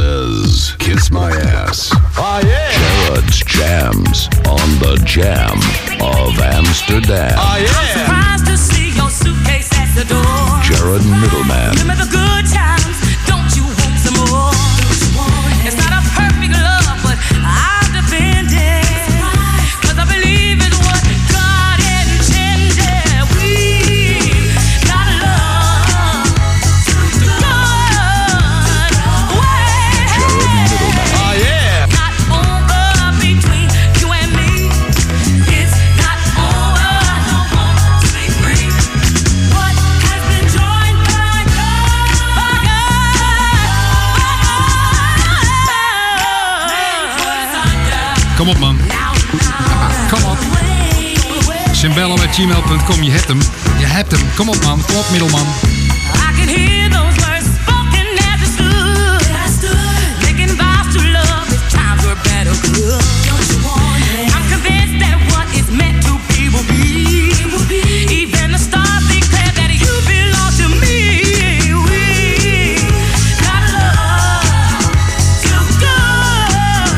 is Kiss My Ass. Oh yeah! Jared's Jams on the Jam of Amsterdam. Oh yeah! Surprised to see your suitcase at the door. Jared Middleman. Remember the good times, don't you want some more? It's not a perfect love, but I'll defend it. Cause I believe it's what God intended. We got love to good way. Jared Middleman. Oh yeah. Not over between you and me. It's not over. I don't want to be free. What has been joined by God? Kom op, man. Kom op. Simbello@gmail.com. Je hebt hem. Je hebt hem. Kom op, man. Kom op, Middelman. I can hear those words spoken as it stood. Making vows to love if times were better good. I'm convinced that what is meant to be will be. Even the stars declare that you belong to me. We got love too good.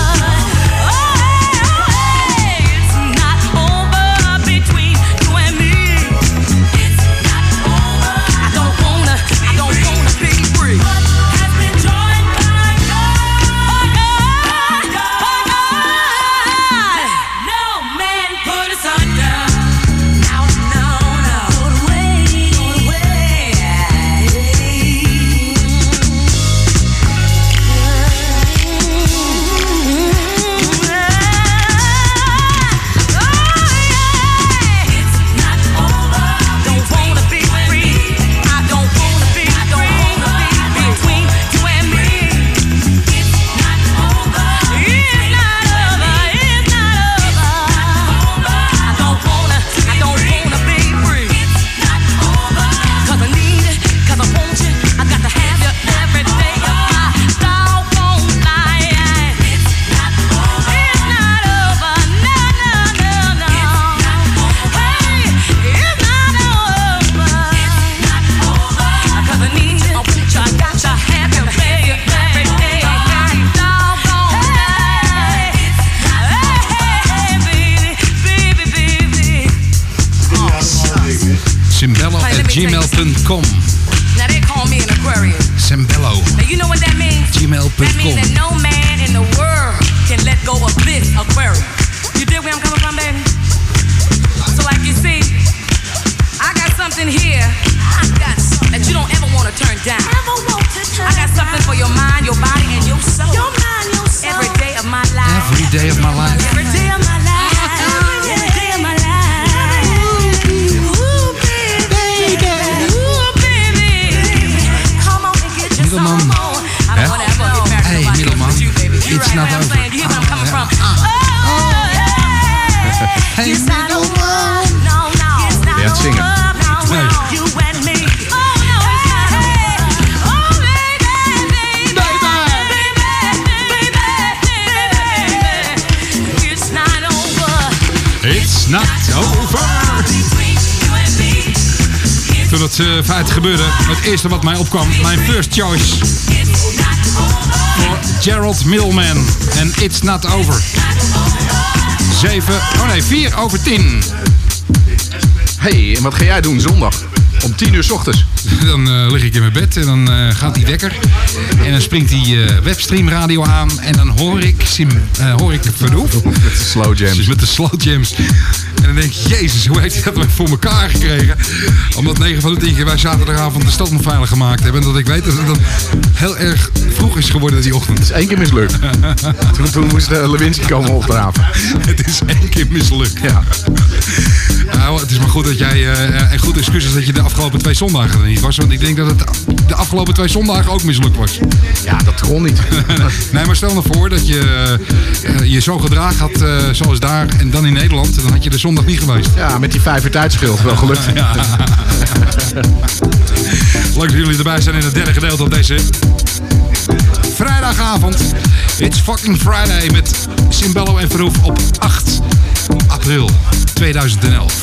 It's not over between you and me. It's not over. I don't wanna be free. What has been joined by God? No man put us under. No. Put away. It's not over. Don't wanna be free. I don't wanna be between you and me. It's not over. It's not over. It's not over. I don't wanna be free. It's not over. 'Cause I need it. 'Cause I want you. I got to have you every day of my doggone life. It's not over. It's not over. No. Hey, it's not over. It's not over. 'Cause I need you. I want you. I got to have you every day of my doggone life. Hey, baby. Simbello@gmail.com. Now they call me an Aquarius. Simbello. Now you know what that means? gmail.com. That means that no man in the world can let go of this Aquarius. You dig where I'm coming from, baby? So like you see, I got something here that you don't ever want to turn down. I got something for your mind, your body, and your soul. Every day of my life. Every day of my life. Every day of my life. Every day of my life. Ooh, baby. Ooh, baby. Come on and get your Middelman. song on. I don't wanna ever get married to Hey, nobody Middelman. but you, baby. You It's right not where I'm over. saying. You hear where I'm coming from? Hey, It's not over. No. It's not Ja, het zingen. over. Nee. You and me. Oh, no, it's not over. Oh, baby. It's not over. It's not over. Toen dat feit gebeurde, het eerste wat mij opkwam, mijn first choice voor Gerald Middleman en It's Not Over. 4:10. Hey, en wat ga jij doen zondag? Om 10:00 's ochtends. Dan lig ik in mijn bed en dan gaat die wekker. En dan springt die webstreamradio aan. En dan hoor ik Verhoef. Met de slow jams. Dus met de slow jams. En dan denk ik, jezus, hoe heeft hij dat voor elkaar gekregen? Omdat 9 van de 10 keer wij zaterdagavond de stad nog veilig gemaakt hebben. En dat ik weet dat het dan heel erg vroeg is geworden die ochtend. Het is 1 keer mislukt. toen moest Lewinsky komen opdraven. Het is 1 keer mislukt. Ja. Nou, het is maar goed dat jij... en goed excuus is dat je de afgelopen 2 zondagen er niet was. Want ik denk dat het de afgelopen 2 zondagen ook mislukt was. Ja, dat kon niet. Nee, maar stel nou voor dat je je zo gedragen had zoals daar en dan in Nederland. Dan had je de zondag niet geweest. Ja, met die 5 uur tijdschild. Wel gelukt. Ja. Leuk dat jullie erbij zijn in het derde gedeelte op deze vrijdagavond. It's fucking Friday met Simbello en Verhoef op 8 april 2011.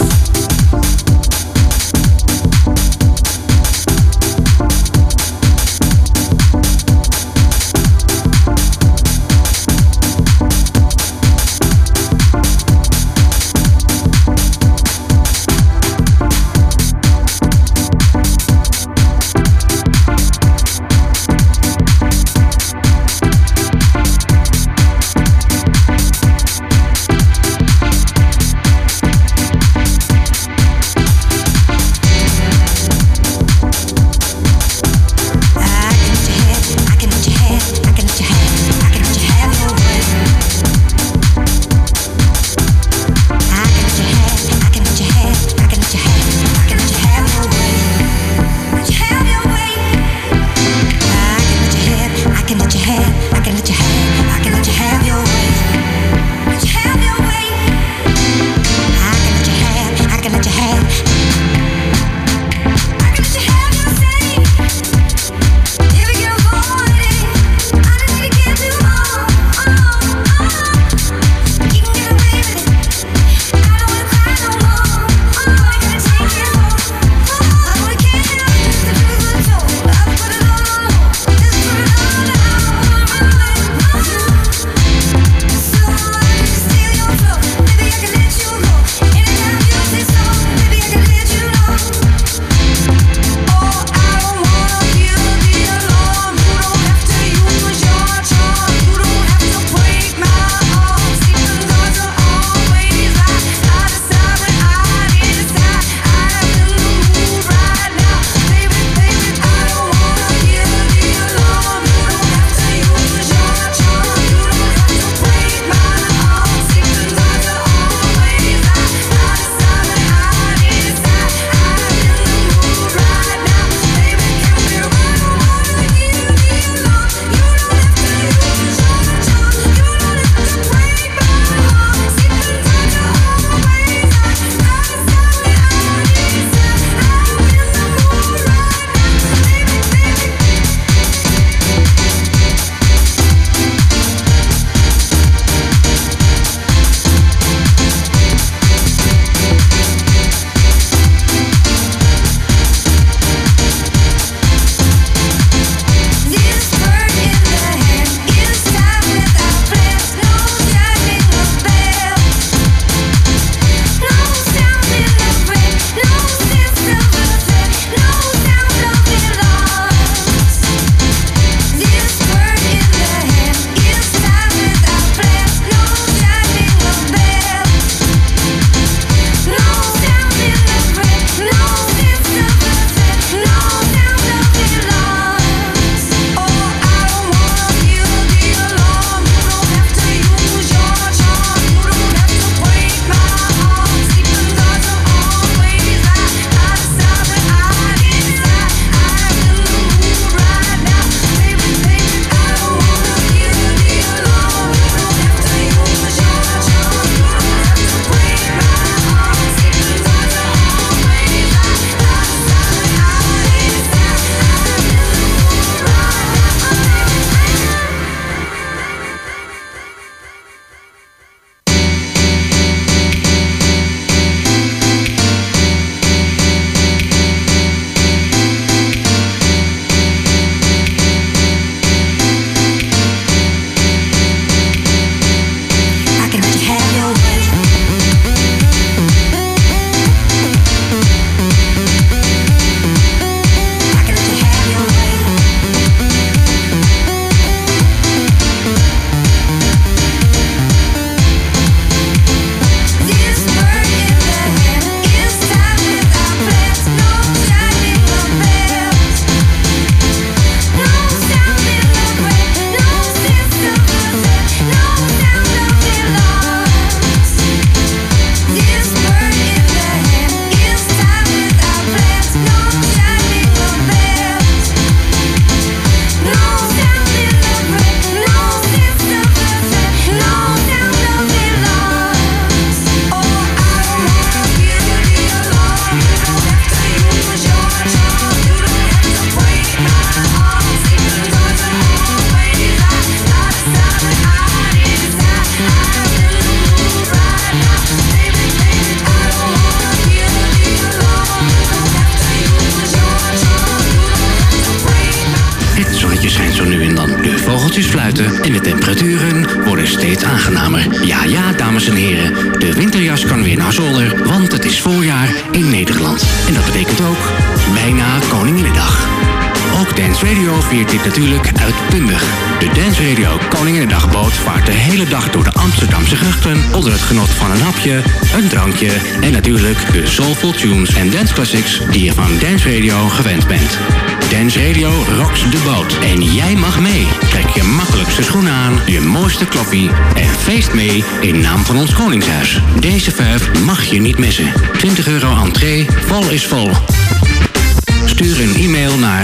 vogeltjes fluiten en de temperaturen worden steeds aangenamer. Ja, ja, dames en heren, de winterjas kan weer naar zolder, want het is voorjaar in Nederland. En dat betekent ook bijna Koninginnedag. Ook Dance Radio viert dit natuurlijk uitbundig. De Dance Radio Koninginnedagboot vaart de hele dag door de Amsterdamse grachten onder het genot van een hapje, een drankje en natuurlijk de soulful tunes en dance classics die je van Dance Radio gewend bent. Dance Radio rocks de boot en jij mag mee. Trek je makkelijkste schoenen aan, je mooiste kloffie en feest mee in naam van ons Koningshuis. Deze vijf mag je niet missen. €20 entree, vol is vol. Stuur een e-mail naar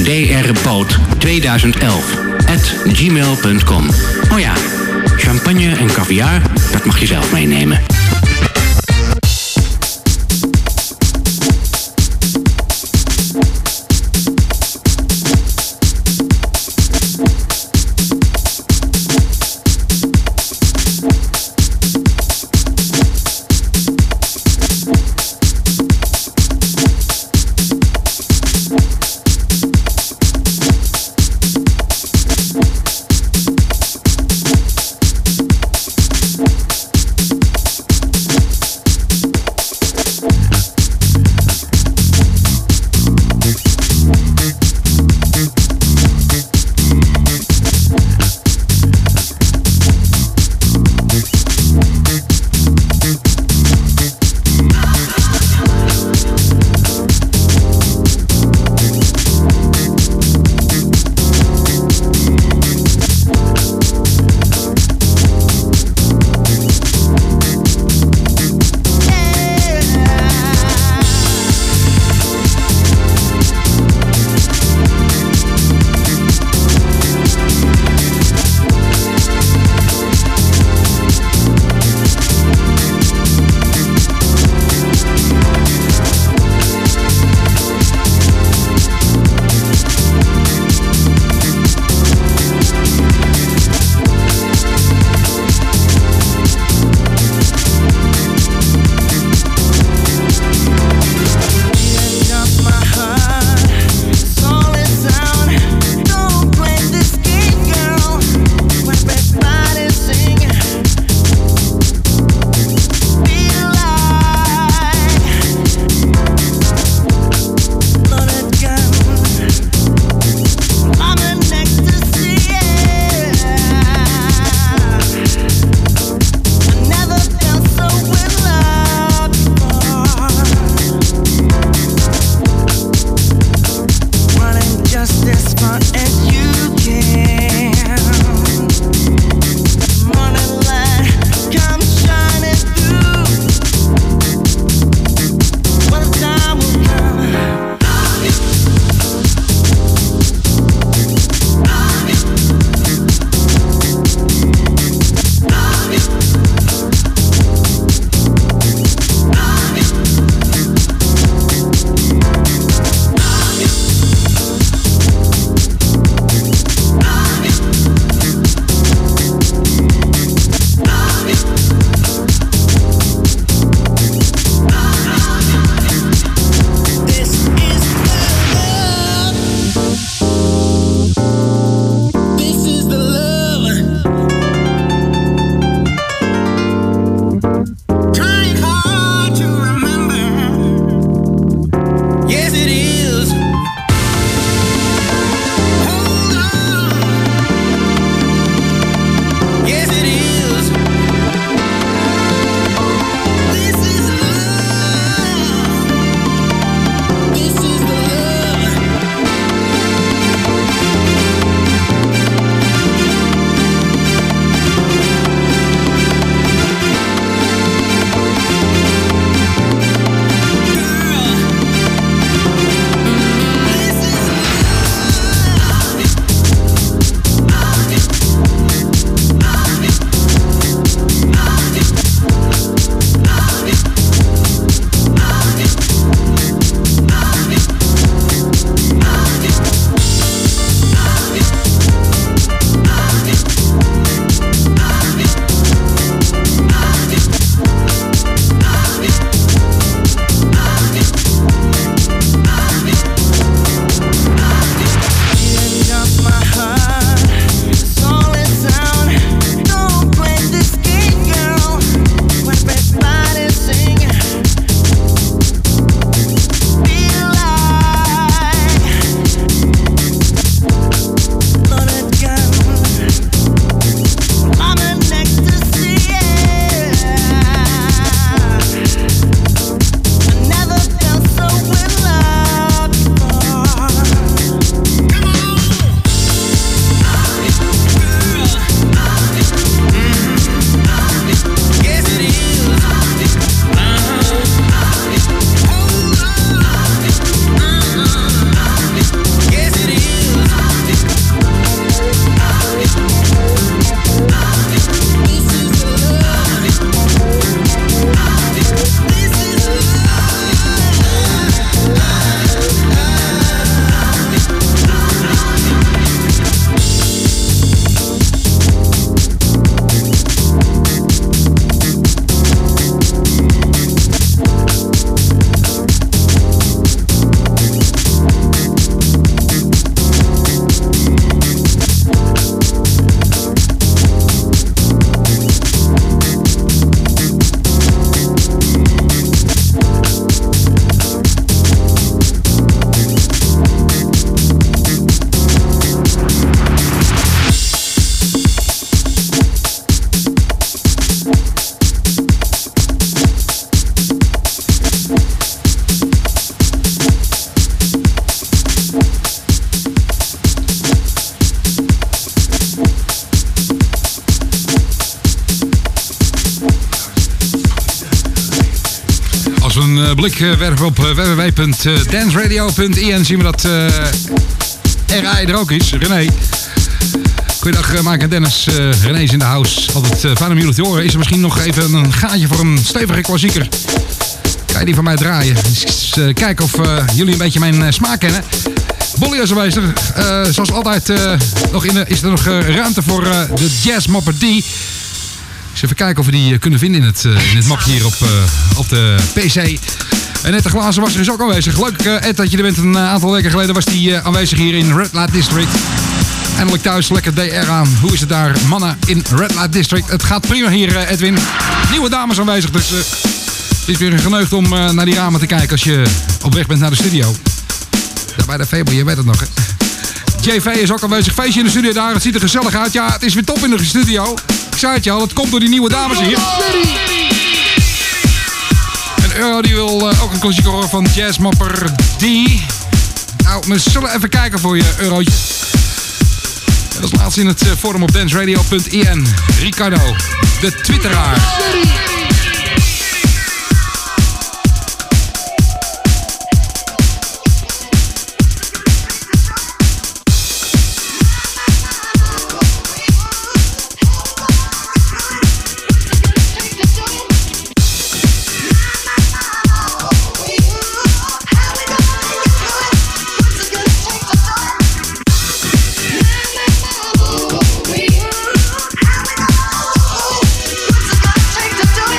drboot2011@gmail.com. Oh ja, champagne en caviar, dat mag je zelf meenemen. Als we een blik werpen op www.danceradio.in zien we dat RI er ook is. René. Goeiedag Mike en Dennis. René is in de house. Altijd fijn om jullie te horen. Is er misschien nog even een gaatje voor een stevige klassieker? Kan je die van mij draaien? Dus, kijken of jullie een beetje mijn smaak kennen. Bolly is aanwezig. Zoals altijd is er nog ruimte voor de jazzmapper D. Dus even kijken of we die kunnen vinden in het mapje hier op de PC. En Ed de Glazenwasser is ook aanwezig. Leuk Ed dat je er bent. Een aantal weken geleden was die aanwezig hier in Red Light District. Eindelijk thuis, lekker DR aan. Hoe is het daar, mannen in Red Light District? Het gaat prima hier, Edwin. Nieuwe dames aanwezig, dus het is weer een geneugd om naar die ramen te kijken als je op weg bent naar de studio. Daar bij de Fable, je weet het nog, hè. JV is ook aanwezig. Feestje in de studio daar, het ziet er gezellig uit. Ja, het is weer top in de studio. Ik zei het je al, het komt door die nieuwe dames hier. En Euro die wil ook een klassieker horen van jazzmapper D. Nou, we zullen even kijken voor je, Eurootje. En dat is laatst in het forum op danceradio.in. Ricardo, de twitteraar. Take the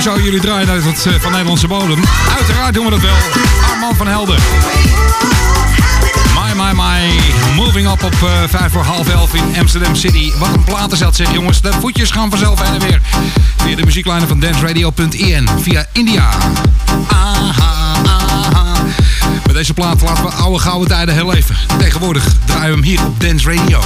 zo jullie draaien uit het van Nederlandse bodem. Uiteraard doen we dat wel. Armand van Helden. My. Moving up op 11:05 in Amsterdam City. Wat een platenzet zeg jongens. De voetjes gaan vanzelf heen en weer. Via de muzieklijnen van danceradio.in. Via India. Aha. Met deze plaat laten we oude gouden tijden heel even. Tegenwoordig draaien we hem hier op Dance Radio.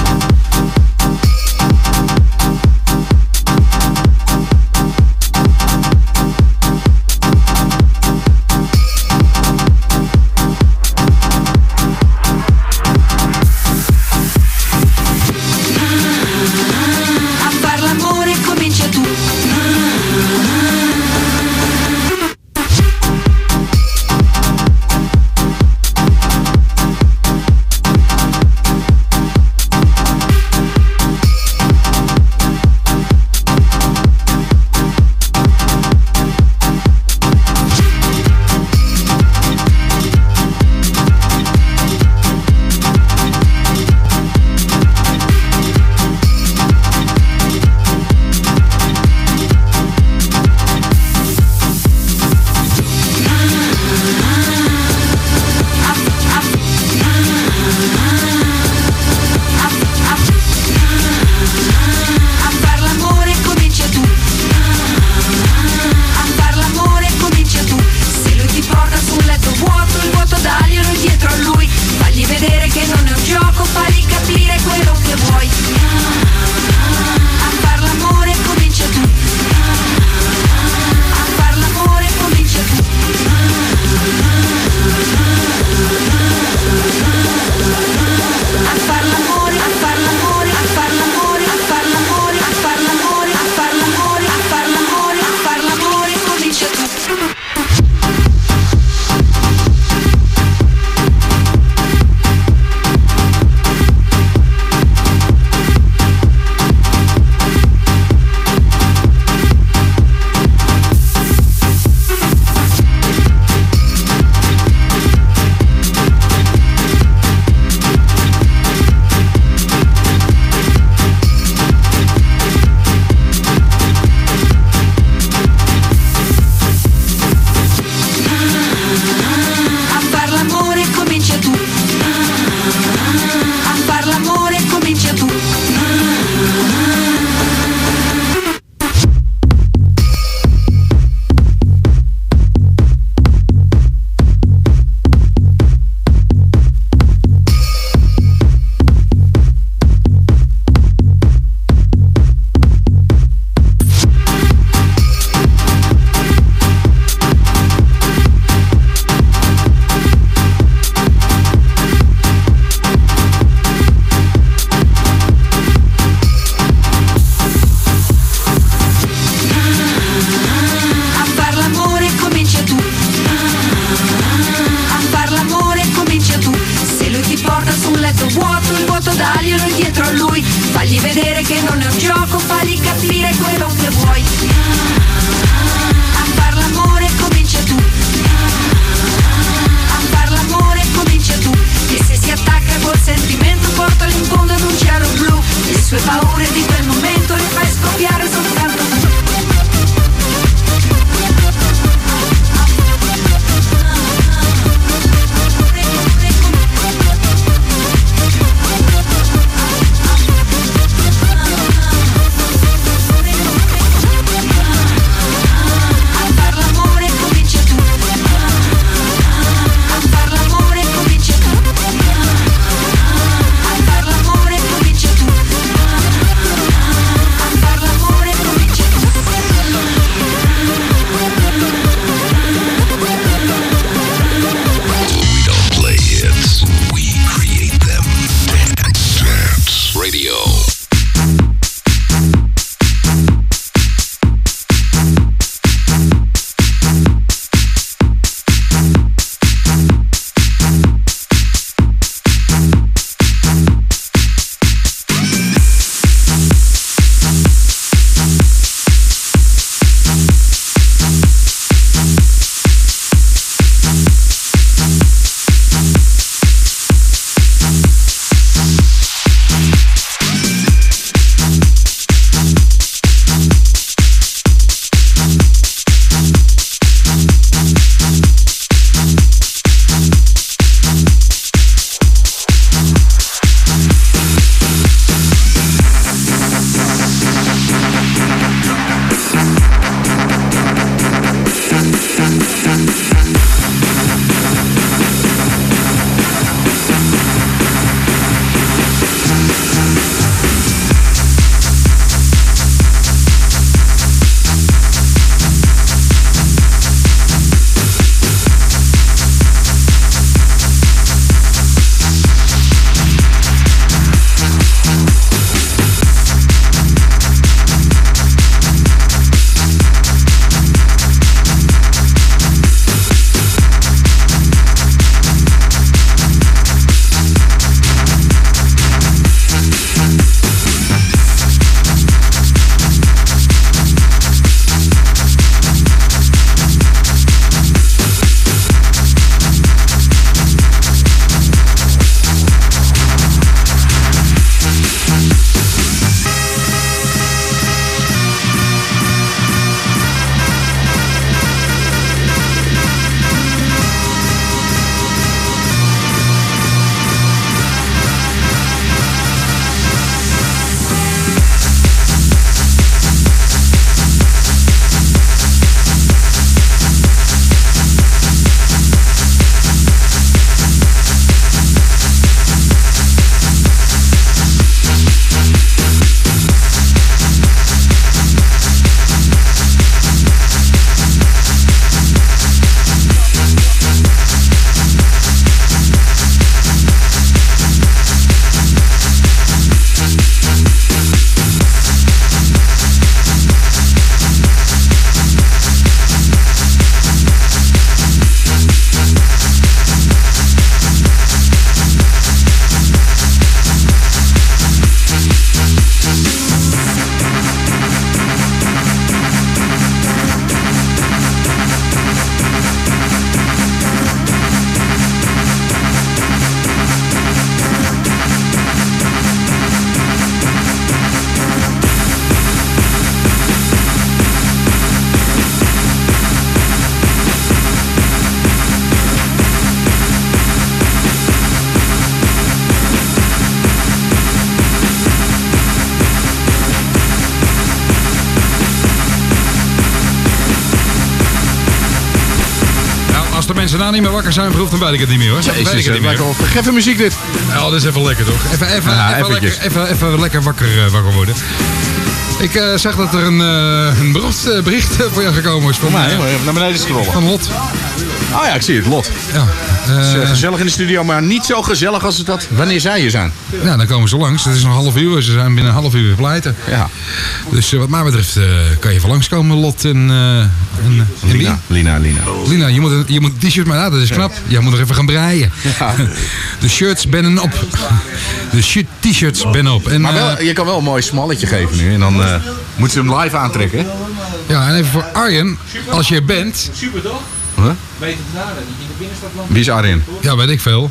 als de mensen daar niet meer wakker zijn, proeft, dan weet ik het niet meer hoor. Dan weet ik het niet meer. Geffen muziek dit. Ja, dat is even lekker toch? Even lekker wakker worden. Ik zag dat er een bericht voor jou gekomen is. Voor mij, naar beneden scrollen. Van Lot. Oh ja, ik zie het, Lot. Ja, Het is gezellig in de studio, maar niet zo gezellig als het dat wanneer zij hier zijn. ja, dan komen ze langs. Het is nog 1,5 uur. Ze zijn binnen een half uur pleiten. Ja. Dus wat mij betreft kan je even langskomen, Lot en Lina. Lina, je moet een t-shirt maar dat is knap. Jij moet nog even gaan breien. Ja. De shirts bennen op. De t-shirts bennen op. En, Maar wel, je kan wel een mooi smalletje geven nu. En dan moeten ze hem live aantrekken. ja, en even voor Arjen, als je er bent. Super toch? Huh? Weet het naden, niet in de binnenstad land. Wie is Arjen? Ja, weet ik veel.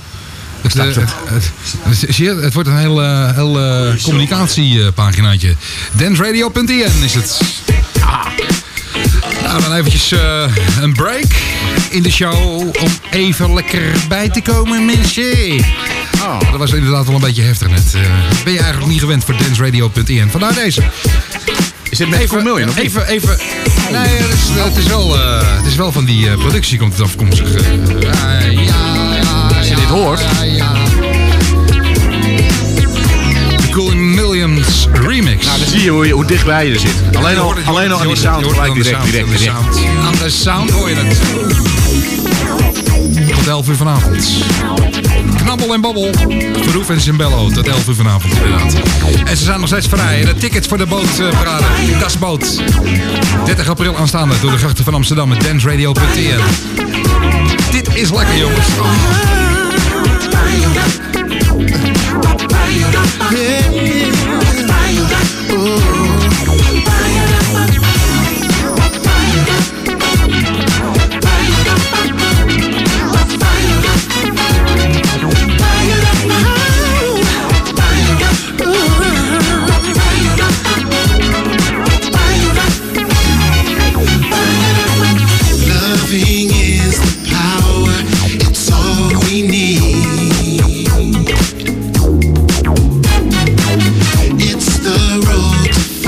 Zie je, het wordt een heel communicatiepaginaatje. danceradio.nl is het. Nou, dan eventjes een break in de show om even lekker bij te komen, mensen. Oh. Dat was inderdaad wel een beetje heftig net. Ben je eigenlijk niet gewend voor danceradio.nl. Vandaar deze. Is dit met Cool Million of niet? Even. Nee, het is wel van die productie komt het afkomstig. Als je dit hoort. De Cool Millions remix. Nou, dan zie je hoe dichtbij je er zit. Alleen al aan die sound gelijk direct. Aan de sound hoor je het. Tot 11 uur vanavond. Knabbel en babbel. Verhoef en Zimbello. Tot 11 uur vanavond inderdaad. En ze zijn nog steeds vrij. De tickets voor de bootparade. Dasboot. 30 april aanstaande door de grachten van Amsterdam met danceradio.nl. Dit is lekker jongens. Loving is the power, it's all we need. It's the road to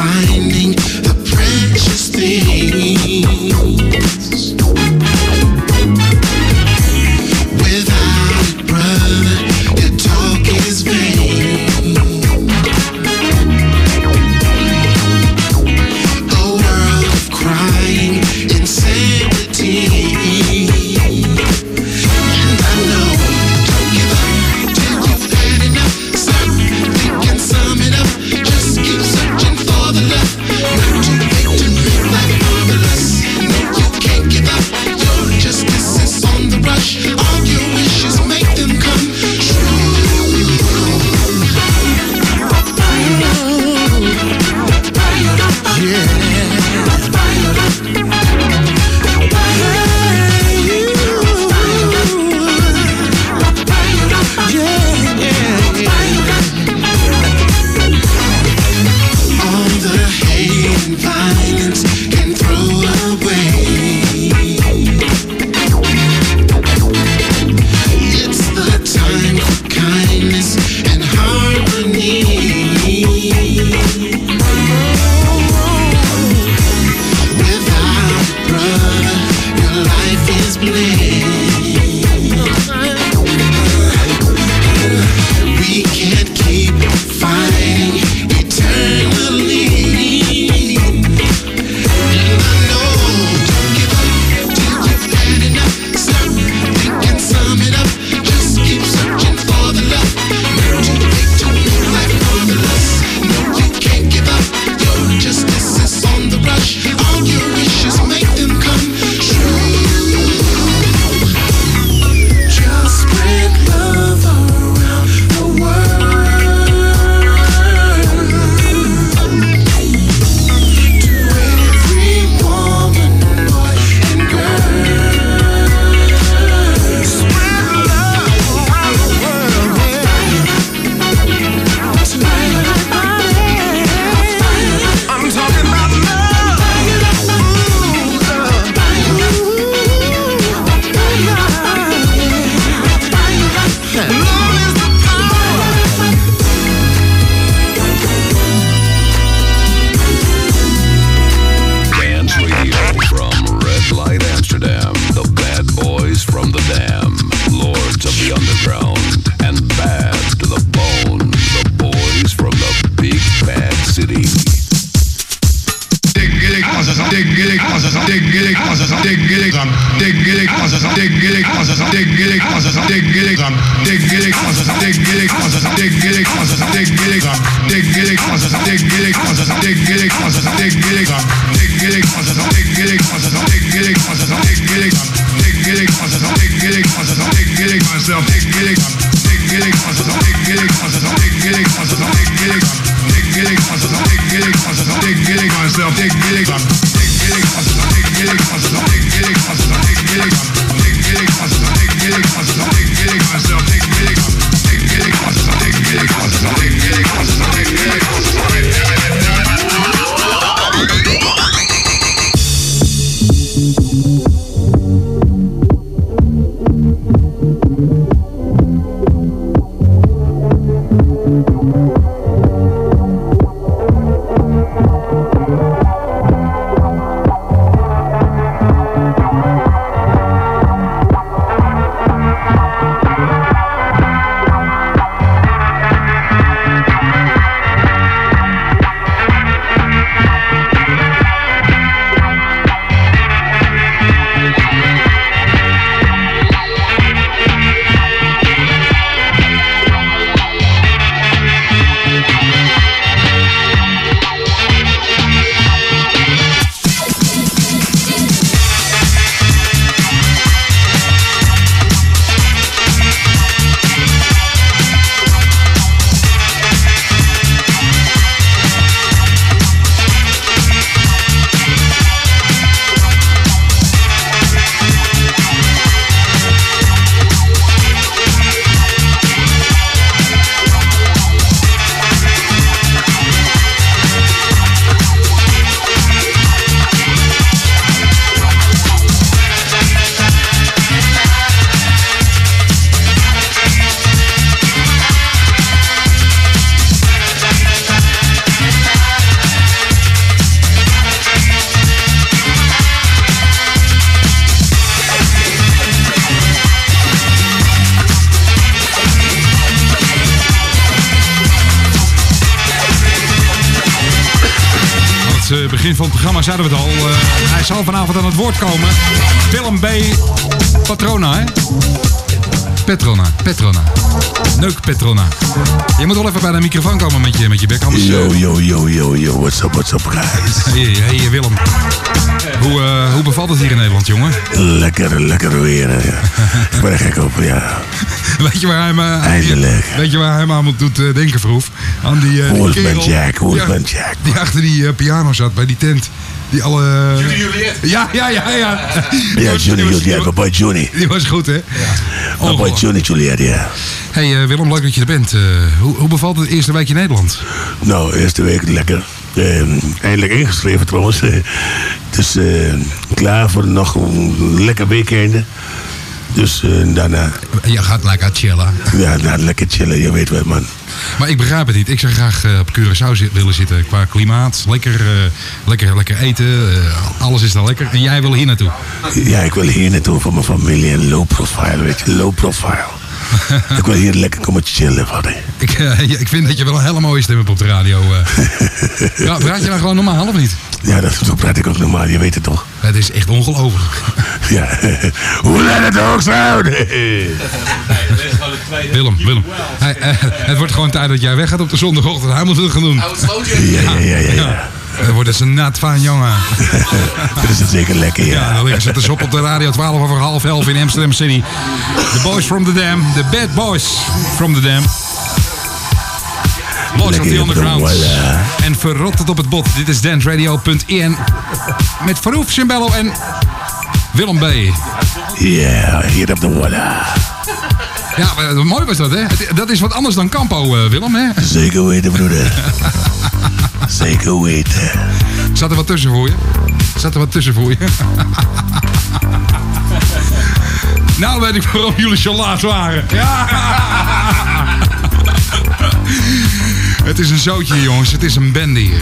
Begin van het programma zeiden we het al. Hij zal vanavond aan het woord komen. Willem B. Patrona, hè? Petrona. Neuk Petrona. Je moet wel even bij de microfoon komen met je bek. Anders, Yo, what's up, guys? Hey, Willem. Hoe bevalt het hier in Nederland, jongen? Lekker weer. Ja. Ik ben er gek op, ja. Weet je waar hij me... Eindelijk. Weet je waar hij me aan doet denken, Vroef? Aan die Wolfman kerel. Jack. Die achter die piano zat, bij die tent. Die alle... Juliet. Ja. Ja, Juliet, papa Johnny. Die was goed, hè? Ja. Papa Johnny, Juliet, ja. Hey Willem, leuk dat je er bent. Hoe bevalt het eerste weekje in Nederland? Nou, eerste week lekker. Eindelijk ingeschreven trouwens. Dus klaar voor nog een lekker weekende. Dus daarna... Je gaat lekker chillen. Ja, lekker chillen, je weet wat, man. Maar ik begrijp het niet. Ik zou graag op Curaçao willen zitten qua klimaat. Lekker eten. Alles is daar lekker. En jij wil hier naartoe? Ja, ik wil hier naartoe voor mijn familie. En low profile, weet je. Low profile. Ik wil hier lekker komen chillen, vader. Ik vind dat je wel een hele mooie stem hebt op de radio. Ja, praat je nou gewoon normaal of niet? Ja, zo praat ik ook normaal. Je weet het toch? Het is echt ongelooflijk. Ja. Hoe laat het ook zo? Willem. Het wordt gewoon tijd dat jij weggaat op de zondagochtend. Hij moet het gaan doen. Ja. Dan worden ze nat van, jongen. Dat is het zeker lekker, ja. Ja, dan liggen ze dus op de radio 11:30 in Amsterdam City. The Boys from the Dam. The Bad Boys from the Dam. Boys of the Underground. En verrot het op het bot. Dit is danceradio.in. Met Farouk Cimbello en Willem B. Ja, hier op de Walla. Ja, mooi was dat, hè? Dat is wat anders dan Campo, Willem, hè? Zeker weten, broeder. Zeker weten. Zat er wat tussen voor je? Nou weet ik waarom jullie zo laat waren. Ja. Het is een zootje, jongens. Het is een bende hier.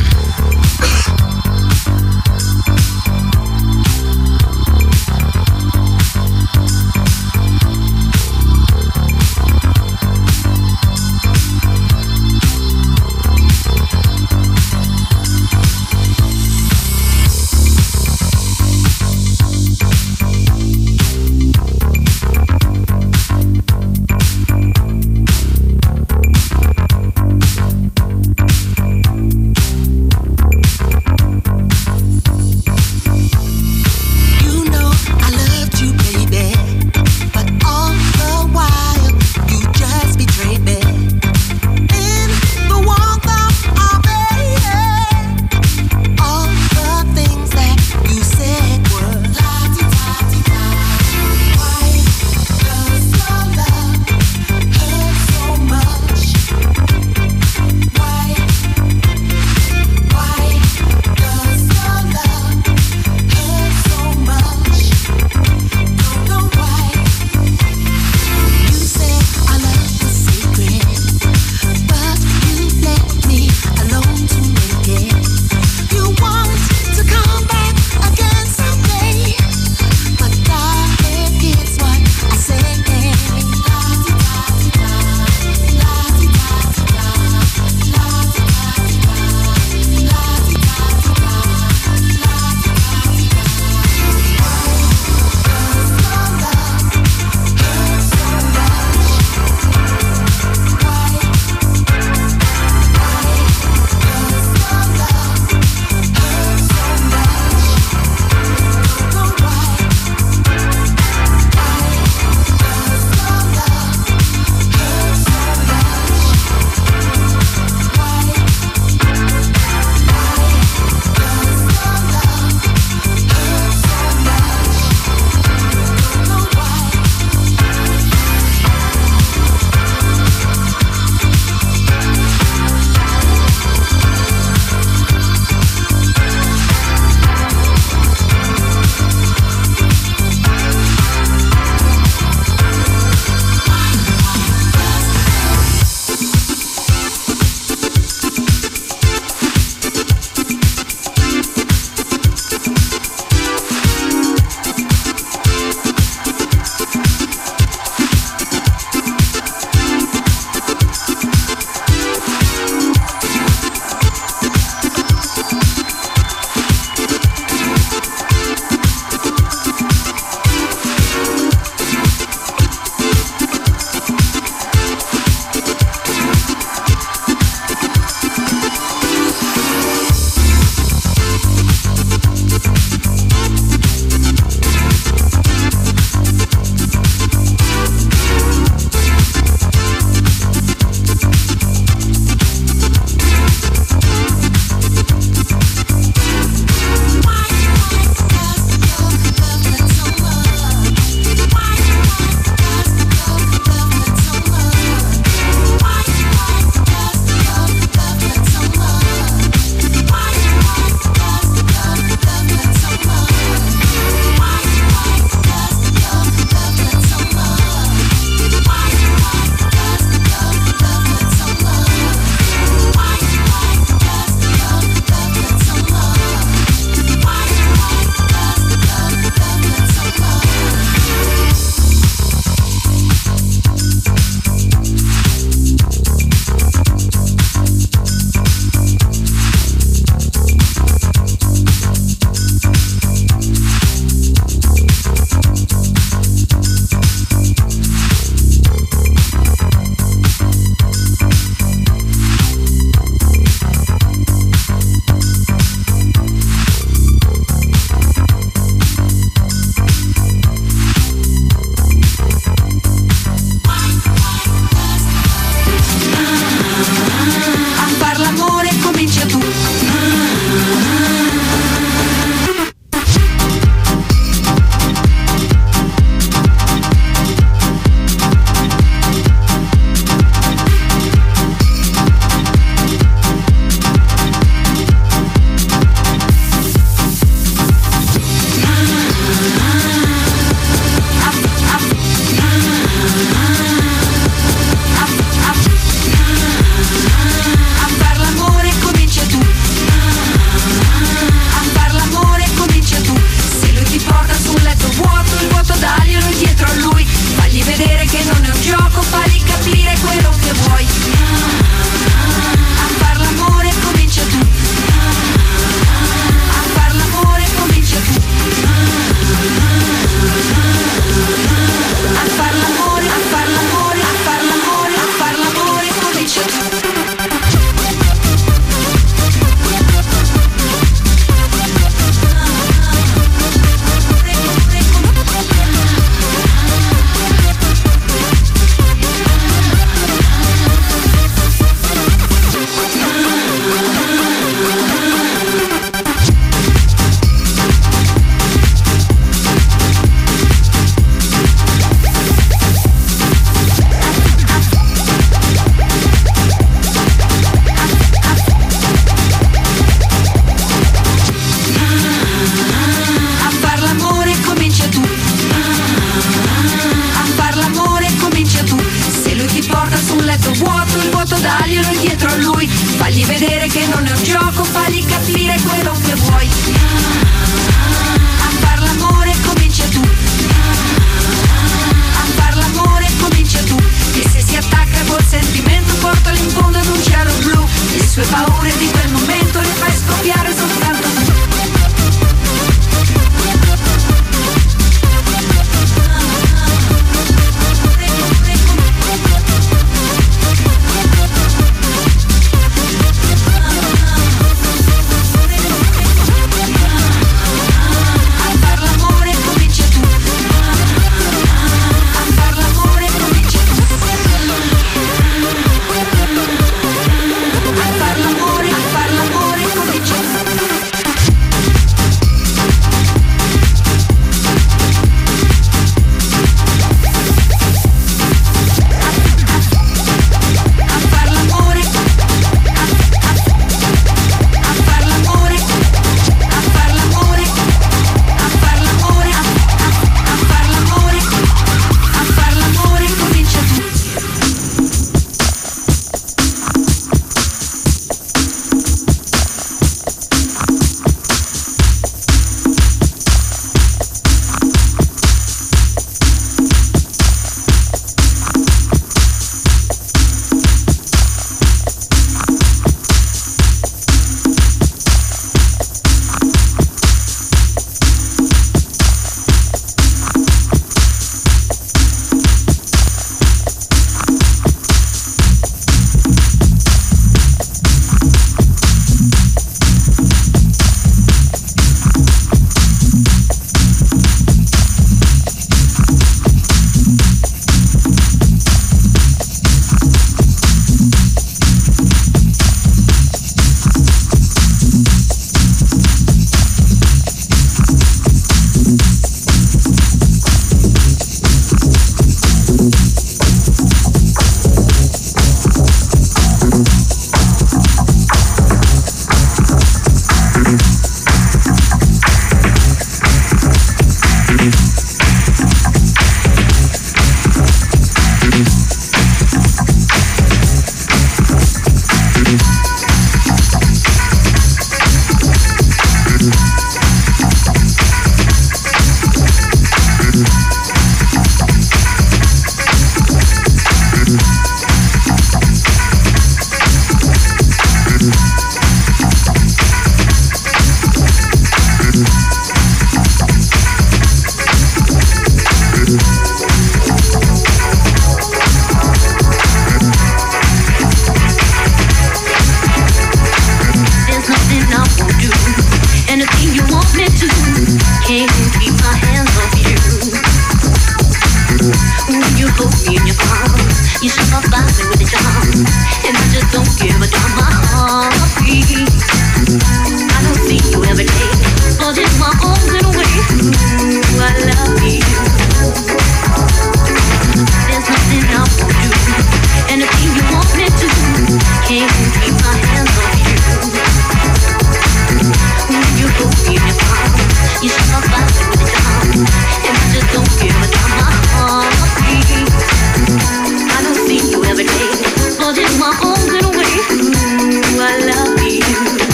give a damn my heartbeat. I don't see you every day, but in my own little way, ooh, I love you.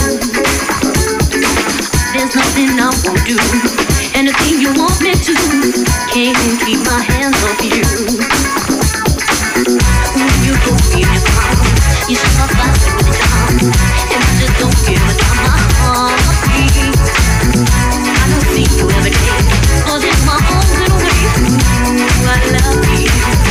There's nothing I won't do, anything you want me to. Can't keep my hands off you. When you hold me in your palms, you start laughing with your arms, and I just don't give a damn my heartbeat. I don't see you every day, but in my own little way, ooh, I love you.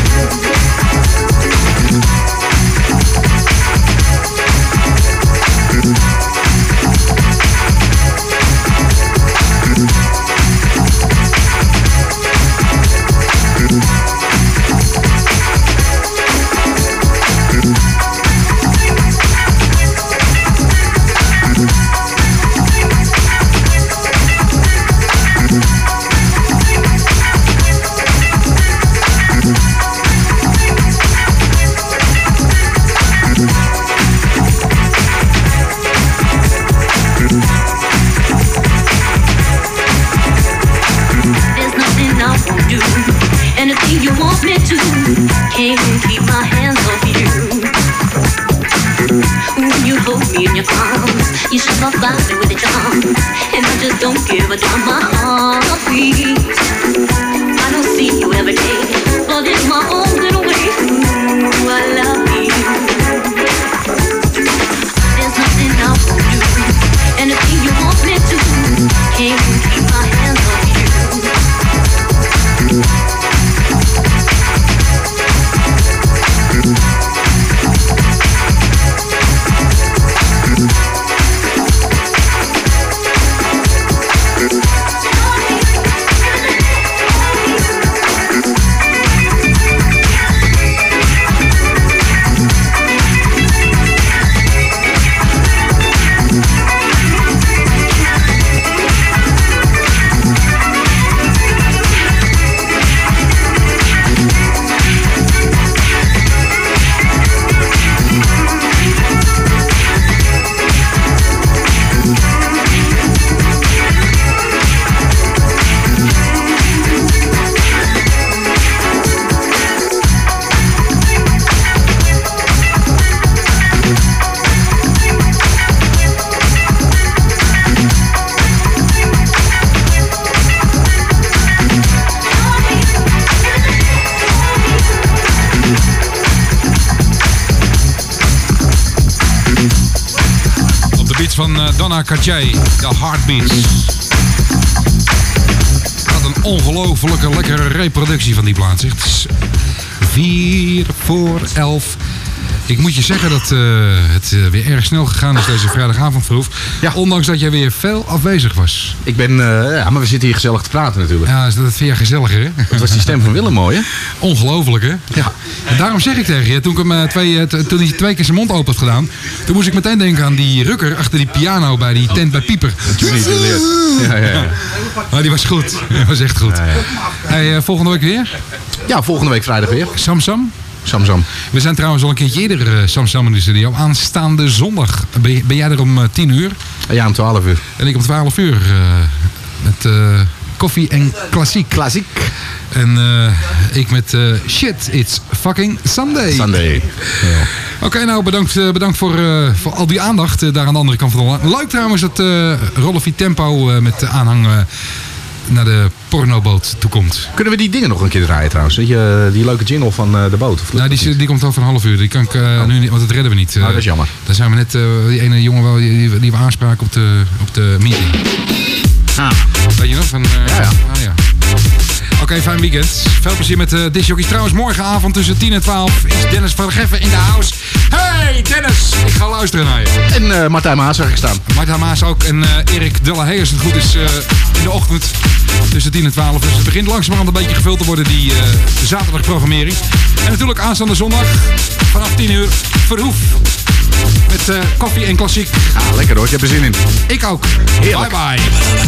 Anything you want me to, can't keep my hands off you. When you hold me in your arms, you start laughing with your charms, and I just don't give a damn my heartbeat. I don't see you every day, but in my own little way, ooh, I love you. There's nothing I won't do, anything you want me to, can't keep my hands off you. Van Donna Kajae, The Heartbeats. Wat een ongelofelijke lekkere reproductie van die plaat. Het is 4 voor 11. Ik moet je zeggen dat het weer erg snel gegaan is deze vrijdagavond vroeg. Ja. Ondanks dat jij weer veel afwezig was. Ik ben, ja, maar we zitten hier gezellig te praten natuurlijk. Ja, dat vind jij gezelliger, hè? Dat was die stem van Willem mooi, hè? Ongelooflijk, hè? Ja. En daarom zeg ik tegen je, toen hij 2 keer zijn mond open had gedaan, toen moest ik meteen denken aan die rukker achter die piano bij die tent bij Pieper. Ja. Maar die was goed. Die was echt goed. Ja. Hey, volgende week weer? Ja, volgende week vrijdag weer. Samsam? Samsam. We zijn trouwens al een keertje eerder Samsam in de studio. Aanstaande zondag. Ben jij er om 10 uur? Ja, om 12 uur. En ik om 12 uur. Met koffie en klassiek. Klassiek. En ik met Shit, It's Fucking Sunday. Ja. Oké, nou bedankt voor al die aandacht daar aan de andere kant van de lijn. Leuk trouwens dat Rolfie Tempo met de aanhang naar de pornoboot toekomt. Kunnen we die dingen nog een keer draaien trouwens? Die leuke jingle van de boot? Of Nou, die komt over een half uur. Die kan ik nu niet, want dat redden we niet. Nou, dat is jammer. Daar zijn we net, die ene jongen wel, die we aanspraken op de meeting. Ah. Weet je nog? Van, Ja. Ah, ja. Oké, fijn weekend. Veel plezier met discjockey. Trouwens, morgenavond tussen 10 en 12 is Dennis van der Geffen in de house. Hey Dennis, ik ga luisteren naar je. En Martijn Maas zag ik staan. Martijn Maas ook en Erik Delahaye, als het goed is, in de ochtend tussen 10 en 12. Dus het begint langzamerhand een beetje gevuld te worden, die zaterdagprogrammering. En natuurlijk aanstaande zondag vanaf 10 uur Verhoef. Met koffie en klassiek. Ah, lekker hoor, ik heb er zin in. Ik ook. Heerlijk. Bye bye.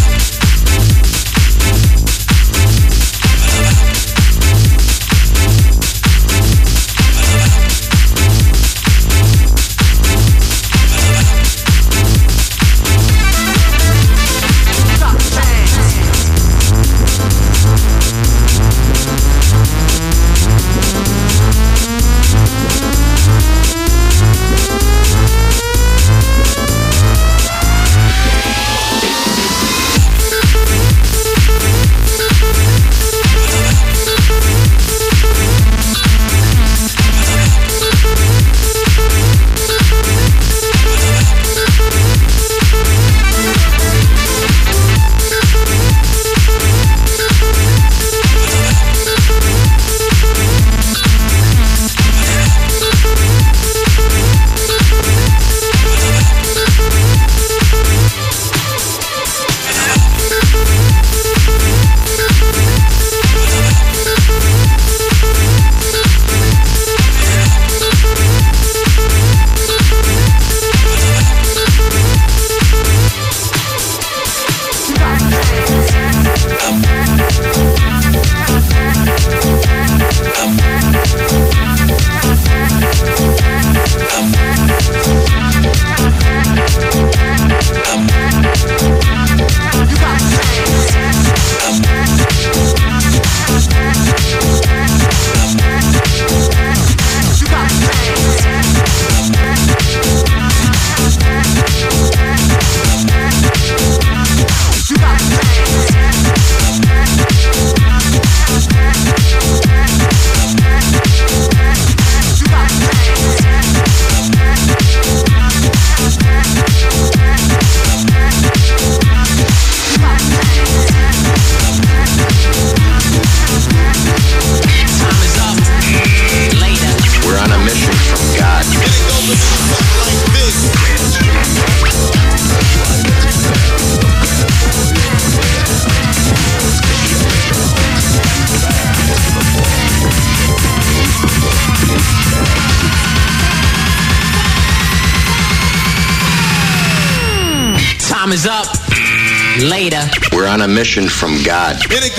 Time is up. Later. We're on a mission from God.